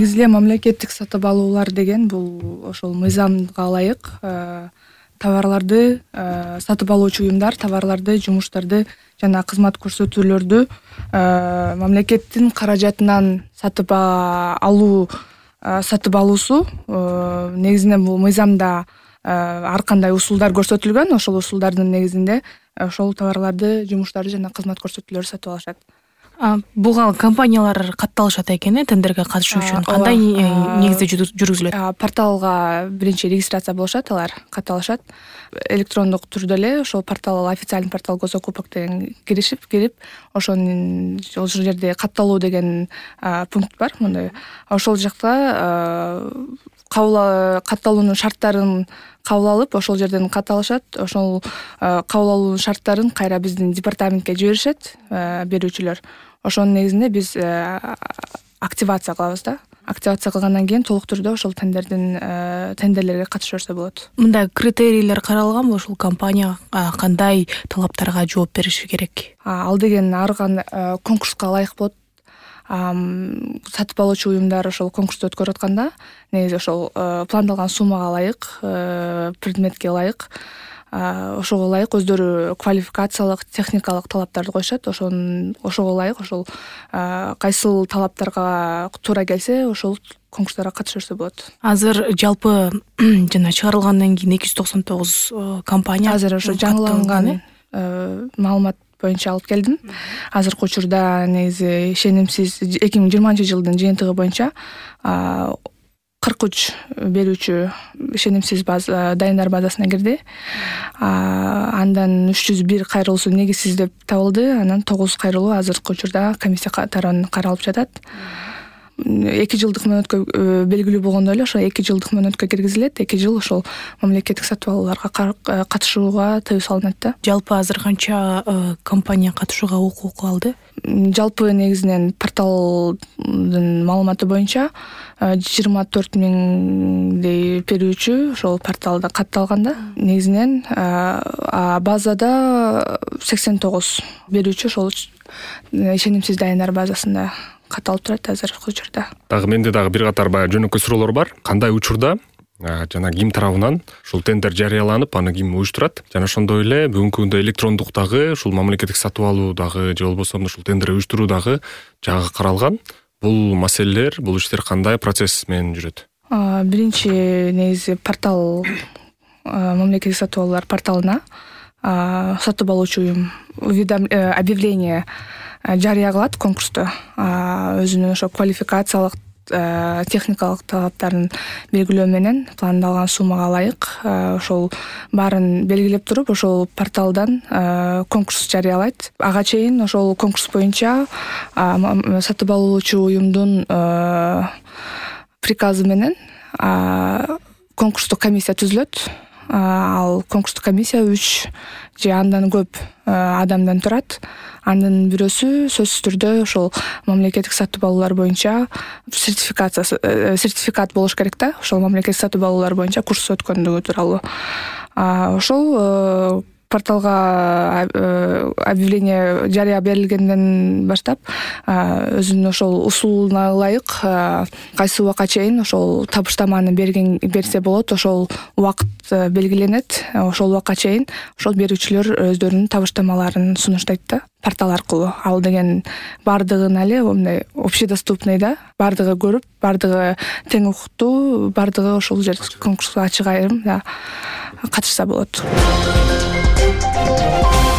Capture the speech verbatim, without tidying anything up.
негизи эле мамлекеттик сатып алуулар деген бул ошол мыйзамга ылайык товарларды сатып алуучу уюмдар товарларды, жумуштарды жана кызмат көрсөтүүлөрдү мамлекеттин каражатынан сатып алуу сатып алуусу негизинен бул мыйзамда ар кандай усулдар көрсөтүлгөн. Ошол усулдардын негизинде ошол товарларды, жумуштарды жана кызмат көрсөтүүлөрдү сатып алышат. Буга компаниялар катталышат экен, тендерге катышуу үчүн кандай негизде жүргүзүлөт? Порталга биринчи регистрация болушат, алар катталышат. Электрондук түрдө эле ошол портал, официальный портал Госзакупок деген киришип, кирип, ошонун ошол жерде катталуу деген пункт бар. Мындай ошол жакта кабыл катталуунун шарттарын кабыл алып, ошол жерден катталышат. Ошол кабыл алуунун шарттарын кайра биздин департаментке жиберишет берүүчүлөр. Ошонун негизинде биз активация кылабыз да. Активация кылгандан кийин толук түрдө ошол тендердин тендерлерге катыша берсе болот. Мындай критерийлер каралганбы? Ошол компания кандай талаптарга жооп бериши керек? Ал деген ар кандай конкурска ылайык болот. Сатып алуучу уюмдар ошол конкурсту өткөрүп атканда негизи ошол пландалган суммага ылайык, предметке ылайык, ошого ылайык өздөрү квалификациялык, техникалык талаптарды коюшат. Ошон ошого ылайык ошол кайсыл талаптарга туура келсе, ошол конкурстарга катыша берсе болот. Азыр жалпы жана чыгарылгандан кийин эки жүз токсон тогуз компания азыр ошо жаңыланган маалымат боюнча алып келдим. Азыркы учурда негизи ишенимсиз эки миң жыйырманчы жылдын жыйынтыгы боюнча кырк үч берүүчү ишенимсиз база дайындар базасына кирди. Андан үч жүз бир кайрылуусу негизсиз деп табылды. Анан тогуз кайрылуу азыркы учурда комиссия тарабынан каралып жатат. эки жылдык мөөнөткө белгилүү болгондой эле ошо эки жылдык мөөнөткө киргизилет. эки жыл ошол мамлекеттик сатып алууларга катышууга тыюу салынат да. Жалпы азыр канча компания катышууга укук алды? Жалпы негизинен порталдын маалыматы боюнча жыйырма төрт миңдей берүүчү ошол порталда катталган да. Негизинен базада сексен тогуз берүүчү ошол ишенимсиз дайындар базасында катталып турат азыркы учурда. Дагы менде дагы бир катар баягы жөнөкөй суроолор бар. Кандай учурда жана ким тарабынан ушул тендер жарыяланып, аны ким уюштурат? Жана ошондой эле бүгүнкү күндө электрондуктагы ушул мамлекеттик сатып алуу дагы же болбосо ушул тендер уюштуруу дагы жагы каралган. Бул маселелер, бул иштер кандай процесс менен жүрөт? Биринчи негизи портал мамлекеттик сатып алуулар порталына сатып алуучу уюм объявление жарыя кылат конкурсту. Өзүнүн ошо квалификациялык, техникалык талаптарын белгилөө менен пландалган суммага ылайык ошол баарын белгилеп туруп, ошол порталдан конкурс жарыялайт. Ага чейин ошол конкурс боюнча сатып алуучу уюмдун приказы менен конкурстук комиссия түзүлөт. Ал конкурстук комиссия үч же андан көп адамдан турат. Анын бирөөсү сөзсүз түрдө ошол мамлекеттик сатып алуулар боюнча сертификациясы сертификат болуш керек да. Ошол мамлекеттик сатып алуулар боюнча курс өткөндүгү тууралуу. Ошол порталга объявление жарыя берилгенден баштап өзүнүн ошол усулуна ылайык кайсы убакка чейин ошол табыштаманы берген берсе болот, ошол убакыт белгиленет. Ошол убакка чейин ошол берүүчүлөр өздөрүнүн табыштамаларын сунуштайт да портал аркылуу. Ал деген бардыгына эле мындай общедоступный да, бардыгы көрүп, бардыгы тең укуктуу, бардыгы ошол жер конкурска ачык айрым да катышса болот.